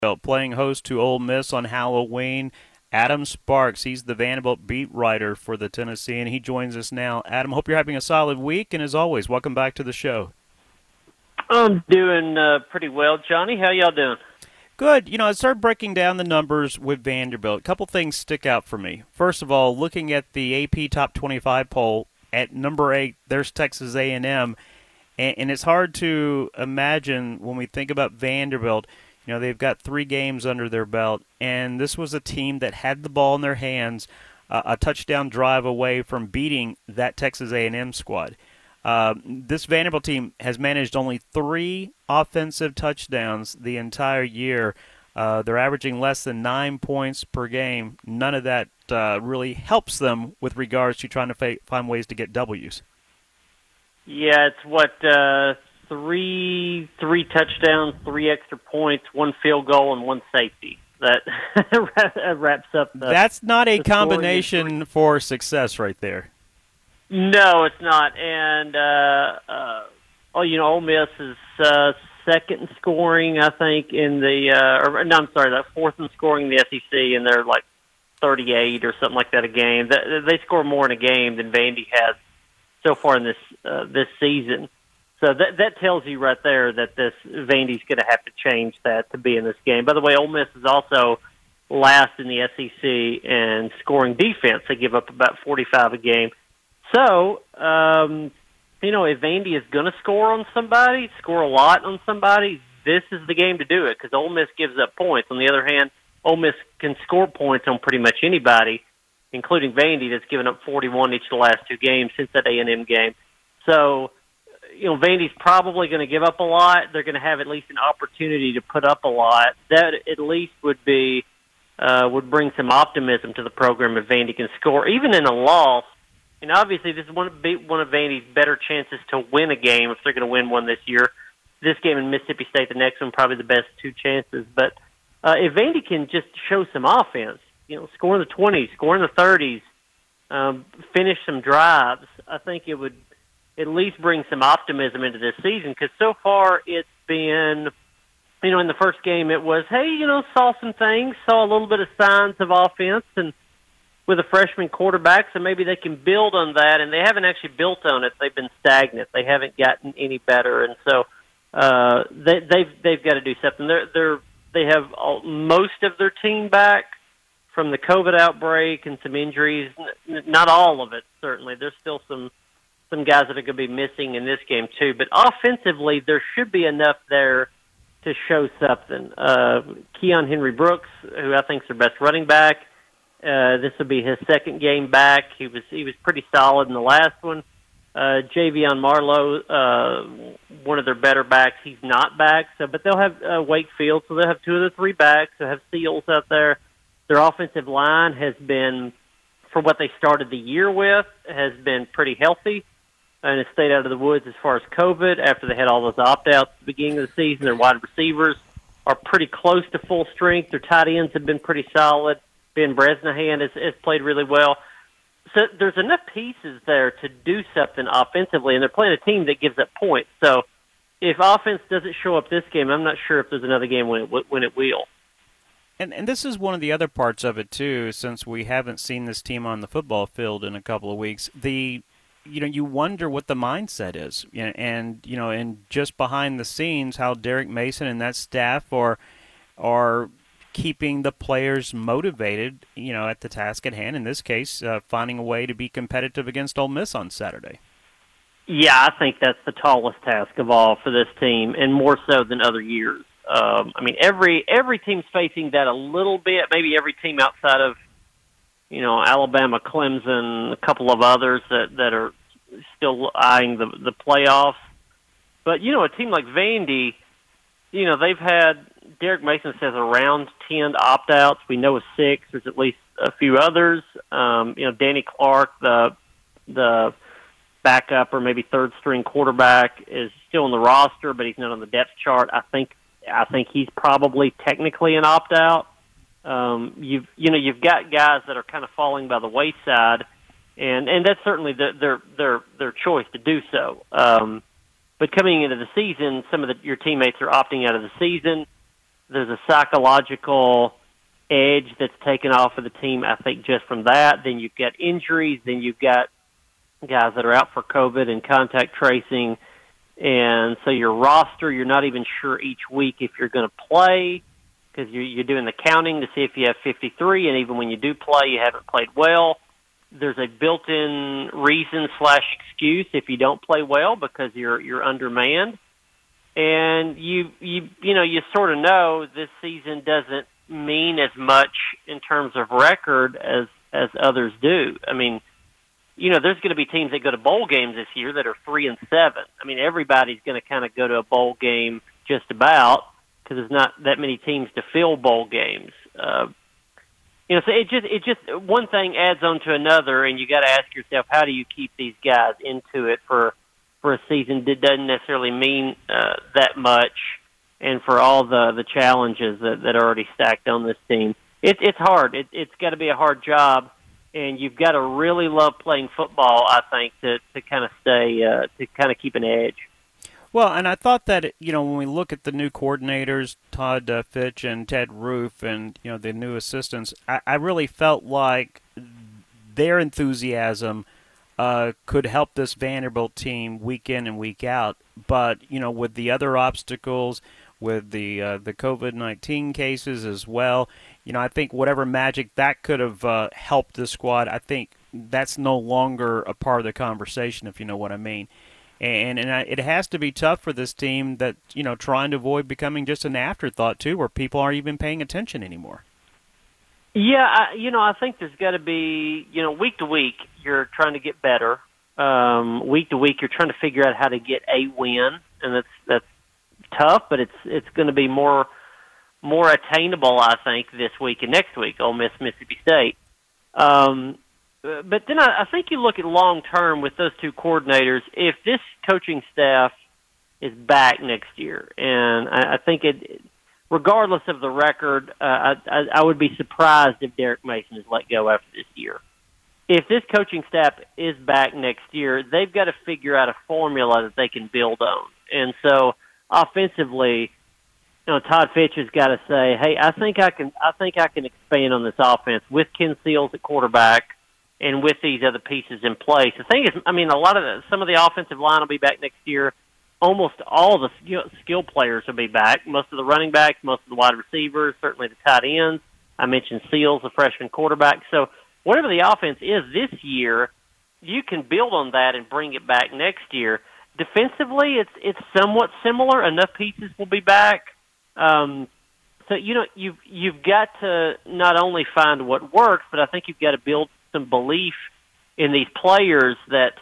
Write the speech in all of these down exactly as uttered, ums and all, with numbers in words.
Playing host to Ole Miss on Halloween. Adam Sparks, he's the Vanderbilt beat writer for the Tennessean. He joins us now. Adam, hope you're having a solid week, and as always, welcome back to the show. I'm doing uh, pretty well, Johnny. How y'all doing? Good. You know, I started breaking down the numbers with Vanderbilt. A couple things stick out for me. First of all, looking at the A P Top twenty-five poll, at number eight, there's Texas A and M, and, and it's hard to imagine when we think about Vanderbilt. You know, they've got three games under their belt, and this was a team that had the ball in their hands, uh, a touchdown drive away from beating that Texas A and M squad. Uh, this Vanderbilt team has managed only three offensive touchdowns the entire year. Uh, they're averaging less than nine points per game. None of that uh, really helps them with regards to trying to fa- find ways to get W's. Yeah, it's what, uh, three three touchdowns, three extra points, one field goal, and one safety. That wraps up the That's not a the combination for success right there. No, it's not. And, uh, uh, oh, you know, Ole Miss is uh, second in scoring, I think, in the uh, – or no, I'm sorry, that fourth in scoring in the S E C, and they're like thirty-eight or something like that a game. They score more in a game than Vandy has so far in this uh, this season. So that that tells you right there that this Vandy's going to have to change that to be in this game. By the way, Ole Miss is also last in the S E C in scoring defense. They give up about forty-five a game. So, um, you know, if Vandy is going to score on somebody, score a lot on somebody, this is the game to do it because Ole Miss gives up points. On the other hand, Ole Miss can score points on pretty much anybody, including Vandy, that's given up forty-one each of the last two games since that A and M game. So, you know, Vandy's probably going to give up a lot. They're going to have at least an opportunity to put up a lot. That at least would be uh, would bring some optimism to the program if Vandy can score, even in a loss. And obviously, this is one of, one of Vandy's better chances to win a game if they're going to win one this year. This game in Mississippi State, the next one, probably the best two chances. But uh, if Vandy can just show some offense, you know, score in the twenties, score in the thirties, um, finish some drives, I think it would at least bring some optimism into this season. Because so far it's been, you know, in the first game it was, hey, you know, saw some things, saw a little bit of signs of offense, and with a freshman quarterback, so maybe they can build on that, and they haven't actually built on it. They've been stagnant. They haven't gotten any better, and so uh, they, they've they've got to do something. They're they're they have all, most of their team back from the COVID outbreak and some injuries. N- not all of it, certainly. There's still some some guys that are going to be missing in this game too. But offensively, there should be enough there to show something. Uh, Keon Henry Brooks, who I think is their best running back. Uh, this will be his second game back. He was he was pretty solid in the last one. Uh, Javion Marlowe, uh, one of their better backs, he's not back. So, but they'll have uh, Wakefield, so they'll have two of the three backs. They'll have Seals out there. Their offensive line has been, for what they started the year with, has been pretty healthy, and has stayed out of the woods as far as COVID. After they had all those opt-outs at the beginning of the season, their wide receivers are pretty close to full strength. Their tight ends have been pretty solid. Ben Bresnahan has, has played really well. So there's enough pieces there to do something offensively, and they're playing a team that gives up points. So if offense doesn't show up this game, I'm not sure if there's another game when it, when it will. And and this is one of the other parts of it, too, since we haven't seen this team on the football field in a couple of weeks. The you know, you wonder what the mindset is. And, you know, and just behind the scenes, how Derek Mason and that staff are are – keeping the players motivated, you know, at the task at hand. In this case, uh, finding a way to be competitive against Ole Miss on Saturday. Yeah, I think that's the tallest task of all for this team, and more so than other years. Um, I mean, every every team's facing that a little bit. Maybe every team outside of, you know, Alabama, Clemson, a couple of others that that are still eyeing the the playoffs. But you know, a team like Vandy, you know, they've had. Derek Mason says around ten opt-outs. We know of six. There's at least a few others. Um, you know, Danny Clark, the the backup or maybe third-string quarterback, is still on the roster, but he's not on the depth chart. I think I think he's probably technically an opt-out. Um, you've you know you've got guys that are kind of falling by the wayside, and and that's certainly the, their their their choice to do so. Um, but coming into the season, some of the, your teammates are opting out of the season. there's a psychological edge that's taken off of the team, I think, just from that. Then you've got injuries. Then you've got guys that are out for COVID and contact tracing. And so your roster, you're not even sure each week if you're going to play because you're, you're doing the counting to see if you have fifty-three. And even when you do play, you haven't played well. There's a built-in reason slash excuse if you don't play well because you're you're undermanned. And you you you know you sort of know this season doesn't mean as much in terms of record as as others do. I mean, you know, there's going to be teams that go to bowl games this year that are three and seven. I mean, everybody's going to kind of go to a bowl game just about because there's not that many teams to fill bowl games. Uh, you know, so it just it just one thing adds on to another, and you got to ask yourself, how do you keep these guys into it for for a season that doesn't necessarily mean uh, that much, and for all the the challenges that, that are already stacked on this team. It, it's hard. It, it's got to be a hard job, and you've got to really love playing football, I think, to, to kind of stay, uh, to kind of keep an edge. Well, and I thought that, you know, when we look at the new coordinators, Todd uh, Fitch and Ted Roof, and, you know, the new assistants, I, I really felt like their enthusiasm uh, could help this Vanderbilt team week in and week out. But, you know, with the other obstacles, with the uh, the COVID nineteen cases as well, you know, I think whatever magic that could have uh, helped the squad, I think that's no longer a part of the conversation, if you know what I mean. And and I, it has to be tough for this team that, you know, trying to avoid becoming just an afterthought, too, where people aren't even paying attention anymore. Yeah, I, you know, I think there's got to be, you know, week to week, you're trying to get better. Um, week to week, you're trying to figure out how to get a win, and that's that's tough, but it's it's going to be more more attainable, I think, this week and next week, Ole Miss, Mississippi State. Um But then I, I think you look at long-term with those two coordinators, if this coaching staff is back next year, and I, I think it, regardless of the record, uh, I, I, I would be surprised if Derek Mason is let go after this year. If this coaching staff is back next year, they've got to figure out a formula that they can build on. And so offensively, you know, Todd Fitch has got to say, hey, I think I can I think I can expand on this offense with Ken Seals at quarterback, and with these other pieces in place. The thing is, I mean, a lot of the, some of the offensive line will be back next year. Almost all the skill, skill players will be back. Most of the running backs, most of the wide receivers, certainly the tight ends. I mentioned Seals, the freshman quarterback. So whatever the offense is this year, you can build on that and bring it back next year. Defensively, it's it's somewhat similar. Enough pieces will be back. Um, so you know you've you've got to not only find what works, but I think you've got to build some belief in these players that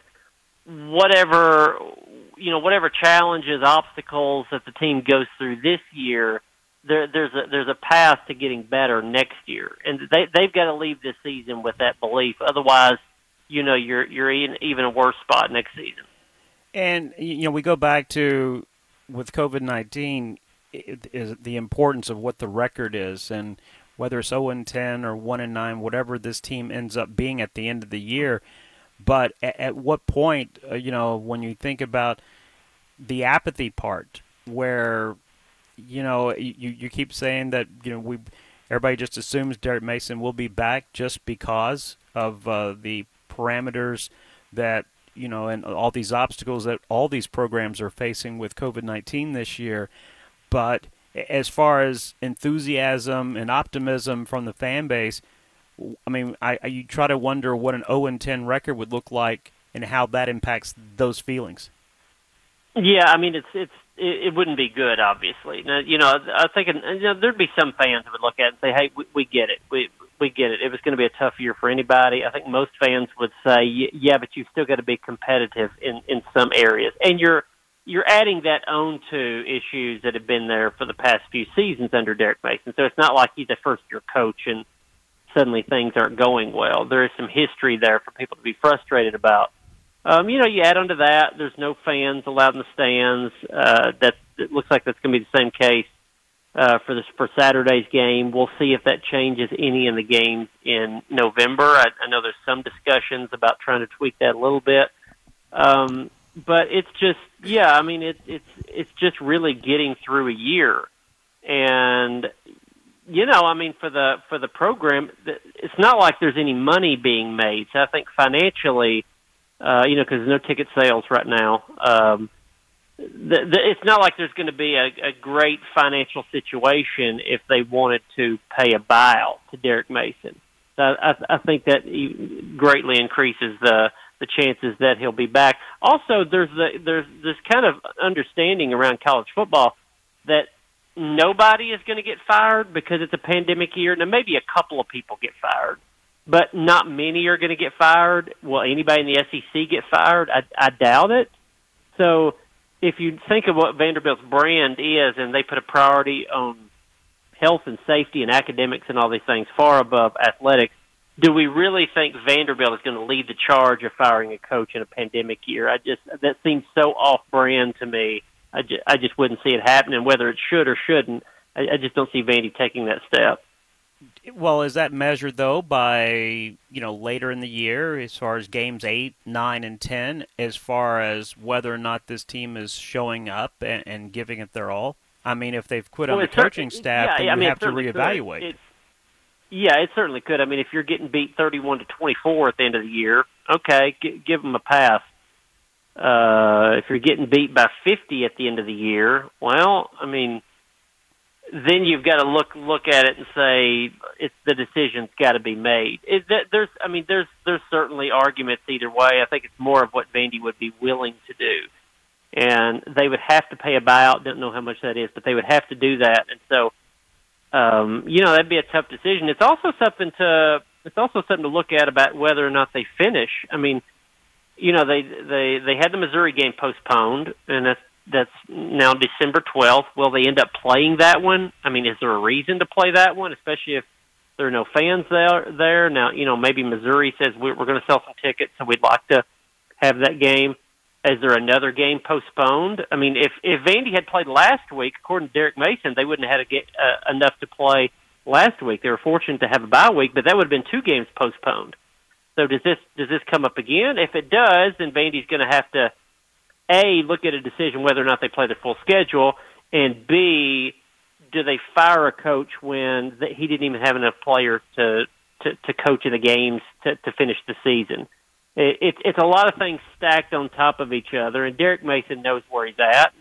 whatever, you know, whatever challenges, obstacles that the team goes through this year, there, there's a there's a path to getting better next year, and they they've got to leave this season with that belief. Otherwise, you know, you're you're in even a worse spot next season. And you know, we go back to with COVID nineteen, is the importance of what the record is, and whether it's oh and ten or one and nine, whatever this team ends up being at the end of the year. But at, at what point, uh, you know, when you think about the apathy part, where, you know, you, you keep saying that, you know, we everybody just assumes Derek Mason will be back just because of uh, the parameters that, you know, and all these obstacles that all these programs are facing with COVID nineteen this year. But as far as enthusiasm and optimism from the fan base, I mean, I, I you try to wonder what an oh and ten record would look like and how that impacts those feelings. Yeah, I mean, it's it's it, it wouldn't be good, obviously. Now, you know, I think you know, there'd be some fans that would look at it and say, "Hey, we, we get it. We we get it. It was going to be a tough year for anybody." I think most fans would say, "Yeah, but you've still got to be competitive in in some areas," and you're. You're adding that on to issues that have been there for the past few seasons under Derek Mason. So it's not like he's a first-year coach and suddenly things aren't going well. There is some history there for people to be frustrated about. Um, you know, you add on to that, there's no fans allowed in the stands. Uh, that it looks like that's going to be the same case uh, for this for Saturday's game. We'll see if that changes any in the games in November. I, I know there's some discussions about trying to tweak that a little bit. Um But it's just, yeah, I mean, it's it's it's just really getting through a year. And, you know, I mean, for the for the program, it's not like there's any money being made. So I think financially, uh, you know, because there's no ticket sales right now, um, the, the, it's not like there's going to be a, a great financial situation if they wanted to pay a buyout to Derek Mason. So I, I think that greatly increases the the chances that he'll be back. Also, there's the, there's this kind of understanding around college football that nobody is going to get fired because it's a pandemic year. Now, maybe a couple of people get fired, but not many are going to get fired. Will anybody in the S E C get fired? I, I doubt it. So if you think of what Vanderbilt's brand is, and they put a priority on health and safety and academics and all these things far above athletics, do we really think Vanderbilt is going to lead the charge of firing a coach in a pandemic year? I just that seems so off-brand to me. I just, I just wouldn't see it happening. Whether it should or shouldn't, I, I just don't see Vandy taking that step. Well, is that measured though by you know later in the year, as far as games eight, nine, and ten, as far as whether or not this team is showing up and, and giving it their all? I mean, if they've quit well, on the coaching staff, yeah, then I you mean, have to reevaluate. It, yeah, it certainly could. I mean, if you're getting beat thirty-one to twenty-four at the end of the year, okay, g- give them a pass. Uh, if you're getting beat by fifty at the end of the year, well, I mean, then you've got to look look at it and say it's the decision's got to be made. It, there's, I mean, there's there's certainly arguments either way. I think it's more of what Vandy would be willing to do, and they would have to pay a buyout. Don't know how much that is, but they would have to do that, and so. Um, you know, that'd be a tough decision. It's also something to it's also something to look at about whether or not they finish. I mean, you know, they they they had the Missouri game postponed, and that's that's now December twelfth. Will they end up playing that one? I mean, is there a reason to play that one, especially if there are no fans there? There now, you know, maybe Missouri says we're, we're going to sell some tickets, so we'd like to have that game. Is there another game postponed? I mean, if, if Vandy had played last week, according to Derek Mason, they wouldn't have had to get, uh, enough to play last week. They were fortunate to have a bye week, but that would have been two games postponed. So does this does this come up again? If it does, then Vandy's going to have to, A, look at a decision whether or not they play their full schedule, and B, do they fire a coach when he didn't even have enough players to, to, to coach in the games to, to finish the season? It, it's a lot of things stacked on top of each other, and Derek Mason knows where he's at.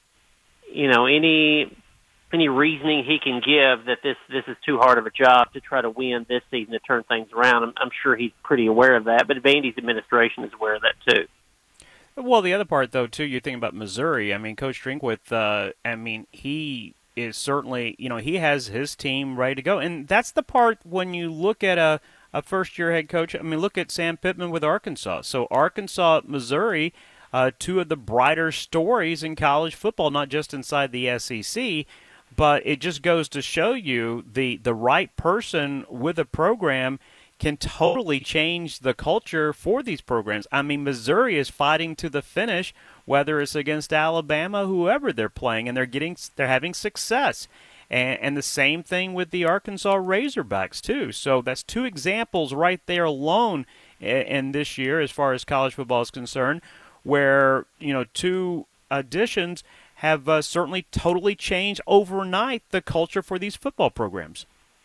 You know, any any reasoning he can give that this this is too hard of a job to try to win this season to turn things around, I'm, I'm sure he's pretty aware of that. But Vandy's administration is aware of that too. Well, the other part, though, too, you're thinking about Missouri. I mean, Coach Drinkwitz, uh, I mean, he is certainly, you know, he has his team ready to go, and that's the part when you look at a. a first-year head coach. I mean, look at Sam Pittman with Arkansas. So Arkansas, Missouri, uh, two of the brighter stories in college football, not just inside the S E C, but it just goes to show you the, the right person with a program can totally change the culture for these programs. I mean, Missouri is fighting to the finish, whether it's against Alabama, whoever they're playing, and they're getting they're having success. And, and the same thing with the Arkansas Razorbacks, too. So that's two examples right there alone in, in this year as far as college football is concerned, where, you know, two additions have uh, certainly totally changed overnight the culture for these football programs.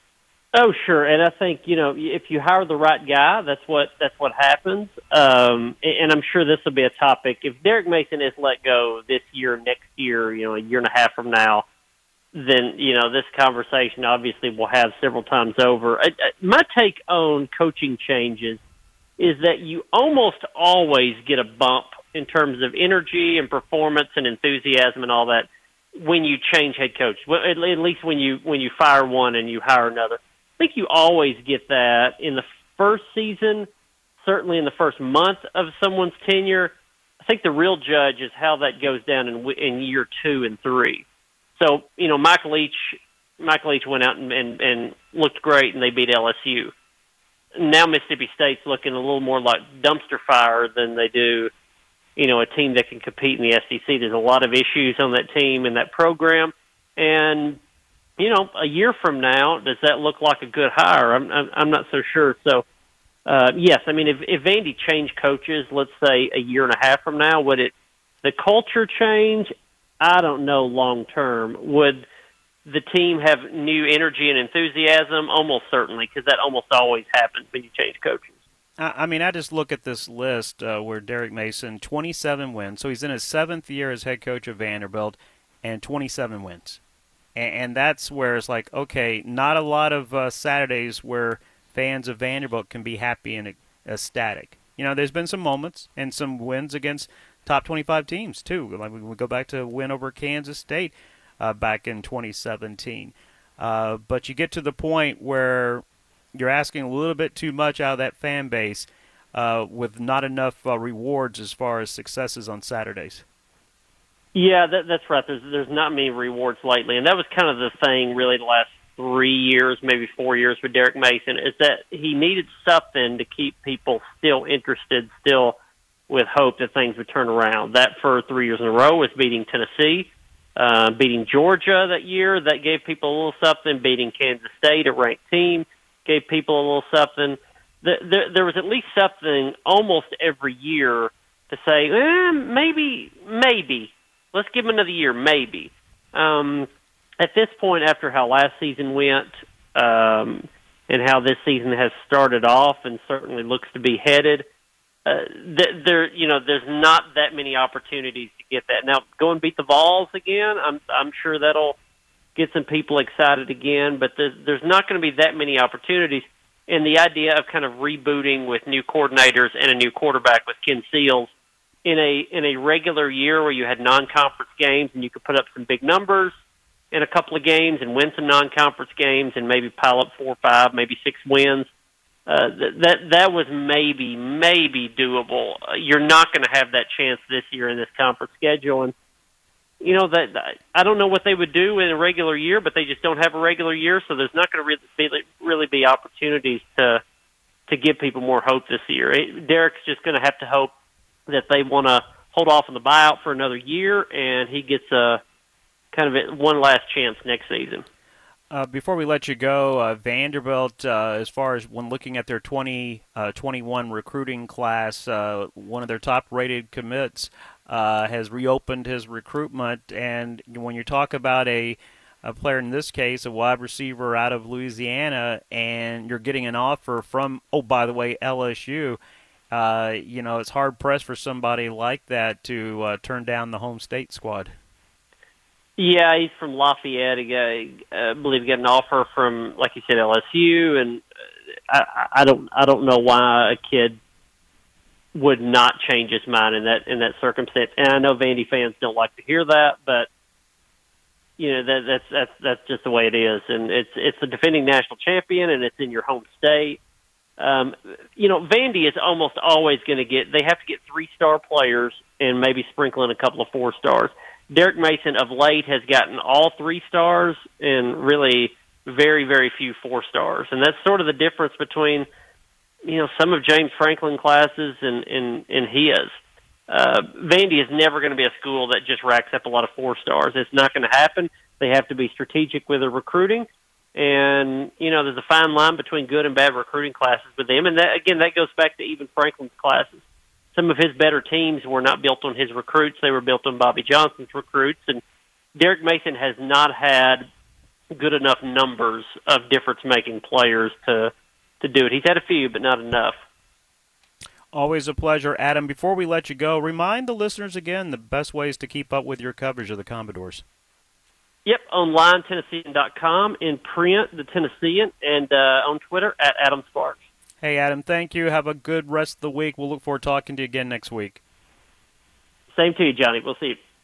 Oh, sure. And I think, you know, if you hire the right guy, that's what that's what happens. Um, and I'm sure this will be a topic. If Derek Mason is let go this year, next year, you know, a year and a half from now, then, you know, this conversation obviously will have several times over. I, I, my take on coaching changes is that you almost always get a bump in terms of energy and performance and enthusiasm and all that when you change head coach. Well, at, at least when you when you fire one and you hire another. I think you always get that in the first season, certainly in the first month of someone's tenure. I think the real judge is how that goes down in, in year two and three. So, you know, Michael Leach, Michael Leach went out and, and, and looked great, and they beat L S U. Now Mississippi State's looking a little more like dumpster fire than they do, you know, a team that can compete in the S E C. There's a lot of issues on that team and that program. And, you know, a year from now, does that look like a good hire? I'm I'm, I'm not so sure. So, uh, yes, I mean, if, if Vandy changed coaches, let's say a year and a half from now, would it the culture change? I don't know long term. Would the team have new energy and enthusiasm? Almost certainly, because that almost always happens when you change coaches. I mean, I just look at this list uh, where Derek Mason, twenty-seven wins. So he's in his seventh year as head coach of Vanderbilt, and twenty-seven wins. And, and that's where it's like, okay, not a lot of uh, Saturdays where fans of Vanderbilt can be happy and ecstatic. You know, there's been some moments and some wins against top twenty-five teams, too. Like we go back to a win over Kansas State uh, back in twenty seventeen. Uh, but you get to the point where you're asking a little bit too much out of that fan base uh, with not enough uh, rewards as far as successes on Saturdays. Yeah, that, that's right. There's there's not many rewards lately, and that was kind of the thing really the last three years, maybe four years with Derek Mason, is that he needed something to keep people still interested, still with hope that things would turn around. That for three years in a row was beating Tennessee, uh, beating Georgia that year. That gave people a little something. Beating Kansas State, a ranked team, gave people a little something. There, there was at least something almost every year to say, eh, maybe, maybe. Let's give him another year, maybe. Um, at this point, after how last season went um, and how this season has started off and certainly looks to be headed, uh, th- there, you know, there's not that many opportunities to get that. Now, go and beat the Vols again. I'm, I'm sure that'll get some people excited again, but there's, there's not going to be that many opportunities. And the idea of kind of rebooting with new coordinators and a new quarterback with Ken Seals in a in a regular year where you had non-conference games and you could put up some big numbers in a couple of games and win some non-conference games and maybe pile up four or five, maybe six wins, uh, that that was maybe, maybe doable. Uh, you're not going to have that chance this year in this conference schedule. And, you know, that I don't know what they would do in a regular year, but they just don't have a regular year, so there's not going to really, really be opportunities to to give people more hope this year. It, Derek's just going to have to hope that they want to hold off on the buyout for another year, and he gets a kind of a, one last chance next season. Uh, before we let you go, uh, Vanderbilt, uh, as far as when looking at their twenty twenty-one recruiting class, uh, one of their top-rated commits uh, has reopened his recruitment. And when you talk about a, a player, in this case, a wide receiver out of Louisiana, and you're getting an offer from, oh, by the way, L S U, uh, you know, it's hard-pressed for somebody like that to uh, turn down the home state squad. Yeah, he's from Lafayette. He got, uh, I believe he got an offer from, like you said, L S U, and I, I don't, I don't know why a kid would not change his mind in that in that circumstance. And I know Vandy fans don't like to hear that, but you know that that's that's that's just the way it is. And it's it's a defending national champion, and it's in your home state. Um, you know, Vandy is almost always going to get. They have to get three-star players and maybe sprinkle in a couple of four stars. Derek Mason of late has gotten all three stars and really very, very few four stars. And that's sort of the difference between, you know, some of James Franklin classes and, and, and his. Uh, Vandy is never going to be a school that just racks up a lot of four stars. It's not going to happen. They have to be strategic with their recruiting. And, you know, there's a fine line between good and bad recruiting classes with them. And that, again, that goes back to even Franklin's classes. Some of his better teams were not built on his recruits. They were built on Bobby Johnson's recruits. And Derek Mason has not had good enough numbers of difference-making players to, to do it. He's had a few, but not enough. Always a pleasure. Adam, before we let you go, remind the listeners again the best ways to keep up with your coverage of the Commodores. Yep, online, Tennessean dot com, in print, the Tennessean, and uh, on Twitter, at Adam Sparks. Hey, Adam, thank you. Have a good rest of the week. We'll look forward to talking to you again next week. Same to you, Johnny. We'll see you.